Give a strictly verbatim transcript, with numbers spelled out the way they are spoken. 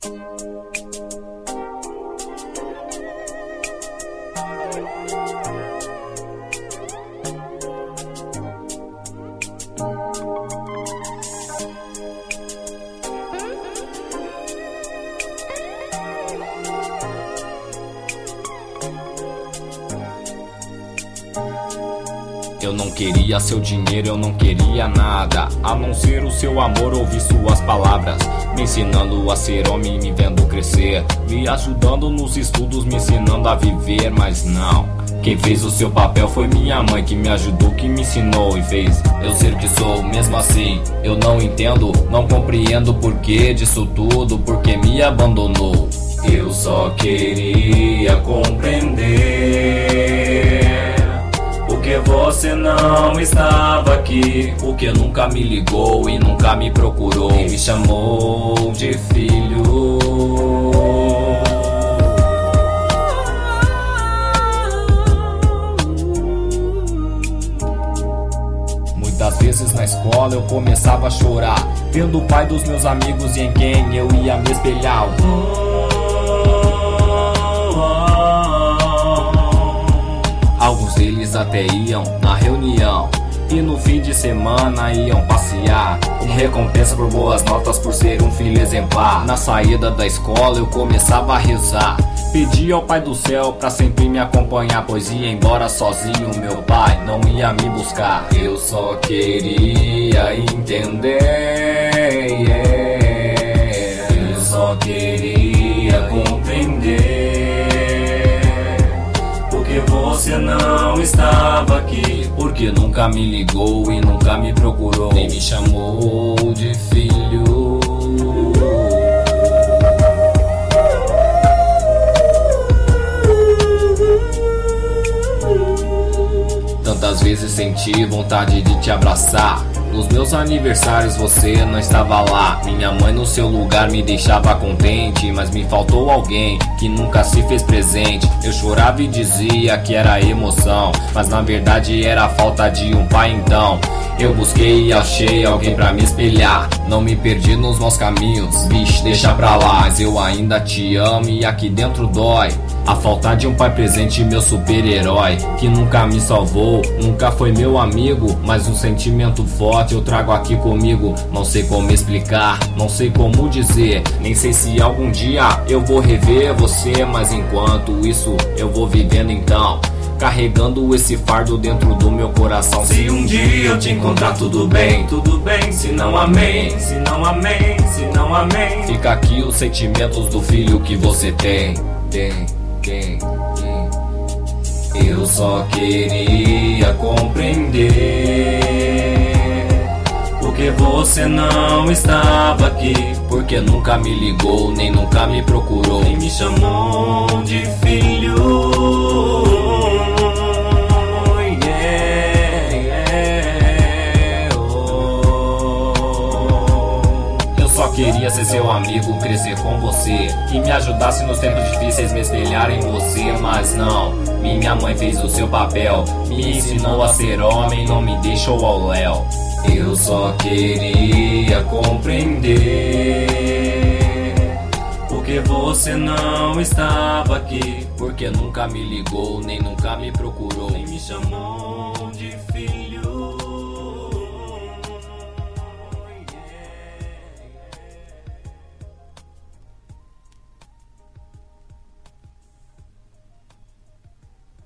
Eu não queria seu dinheiro, eu não queria nada, a não ser o seu amor, ouvir suas palavras, me ensinando a ser homem, me vendo crescer, me ajudando nos estudos, me ensinando a viver. Mas não, quem fez o seu papel foi minha mãe, que me ajudou, que me ensinou e fez eu ser o que sou. Mesmo assim, eu não entendo, não compreendo o porquê disso tudo, porque me abandonou. Eu só queria compreender porque você não estava aqui, porque nunca me ligou e nunca me procurou, e me chamou de filho. Muitas vezes na escola eu começava a chorar, vendo o pai dos meus amigos e em quem eu ia me espelhar. Alguns deles até iam na reunião e no fim de semana iam passear, como recompensa por boas notas, por ser um filho exemplar. Na saída da escola eu começava a rezar, pedia ao Pai do Céu pra sempre me acompanhar, pois ia embora sozinho, meu pai não ia me buscar. Eu só queria entender, yeah. Eu só queria compreender porque você não estava aqui, porque nunca me ligou e nunca me procurou, nem me chamou de filho. Tantas vezes senti vontade de te abraçar, nos meus aniversários você não estava lá. Minha mãe no seu lugar me deixava contente, mas me faltou alguém que nunca se fez presente. Eu chorava e dizia que era emoção, mas na verdade era a falta de um pai. Então eu busquei e achei alguém pra me espelhar, não me perdi nos maus caminhos, vixe, deixa pra lá. Mas eu ainda te amo e aqui dentro dói a falta de um pai presente, meu super-herói, que nunca me salvou, nunca foi meu amigo, mas um sentimento forte eu trago aqui comigo. Não sei como explicar, não sei como dizer, nem sei se algum dia eu vou rever você, mas enquanto isso eu vou vivendo então, carregando esse fardo dentro do meu coração. Se um dia eu te encontrar, tudo bem, tudo bem. Se não amém, se não amém, se não amém, fica aqui os sentimentos do filho que você tem, tem, tem, tem. Eu só queria compreender porque você não estava aqui, porque nunca me ligou, nem nunca me procurou, nem me chamou de filho. Queria ser seu amigo, crescer com você, que me ajudasse nos tempos difíceis, me espelhar em você. Mas não, minha mãe fez o seu papel, me ensinou a ser homem, não me deixou ao léu. Eu só queria compreender porque você não estava aqui, porque nunca me ligou, nem nunca me procurou, nem me chamou de filho.